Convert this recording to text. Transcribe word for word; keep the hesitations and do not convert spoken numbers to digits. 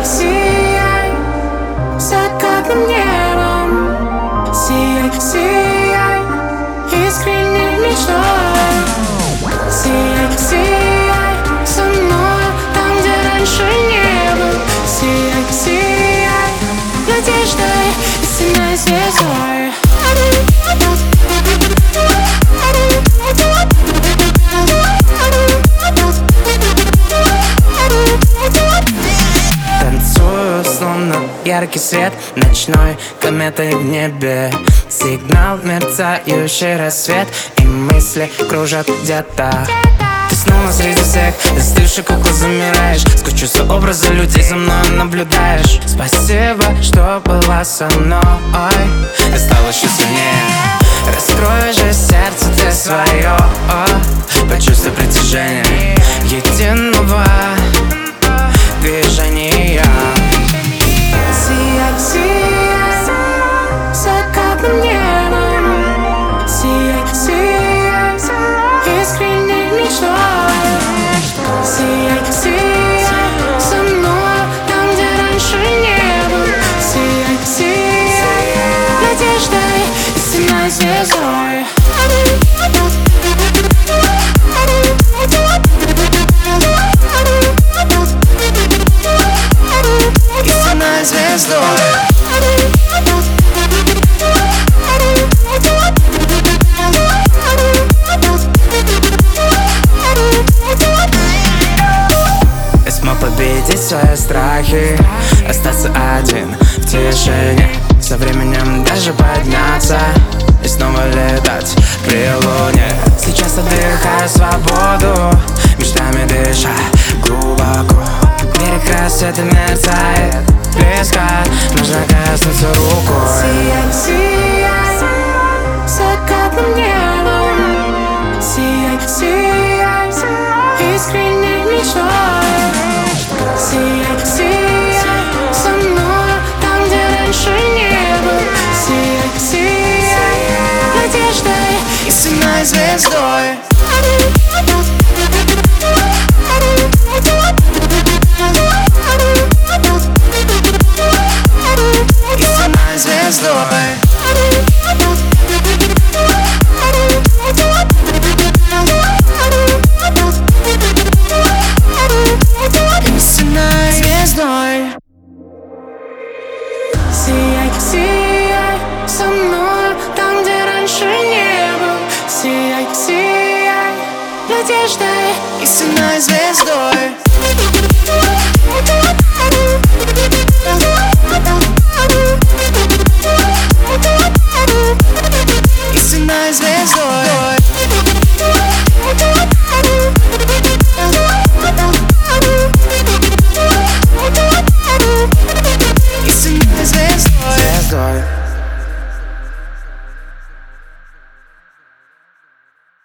сияй закатным небом, сияй, сияй искренней мечтой. Сияй, сияй со мной там, где раньше не был. Сияй, сияй надеждой и сильной звездой. Танцую, словно яркий свет ночной кометой в небе. Сигнал, мерцающий рассвет, и мысли кружат где-то. Ты снова среди всех, застывший кукла замираешь. Скучу за образы людей, за мной наблюдаешь. Спасибо, что была со мной. Ты стала еще сильнее. Раскрой же сердце ты свое, почувствуй притяжение единого движения. Сияй, сияй закатным небом, сияй, сияй искренней мечтой. Сияй, сияй со мной там, где раньше не был. Сияй, сияй надеждой и сильной звездой. Истинной звездой. Смог победить свои страхи, остаться один в тишине, со временем даже подняться и снова летать при луне. Сейчас отдыхаю свободу, мечтами дыша глубоко. Берег рассвета мерцает близко, можно коснуться рукой. Сияй, сияй закатным небом, сияй, сияй искренней мечтой. Сияй, сияй со мной там, где раньше не был. Сияй, сияй надеждой И сильной звездой. Истинной звездой. Истинной звездой. Сияй, сияй со мной там, где раньше не был. Сияй, сияй надеждой Истинной звездой.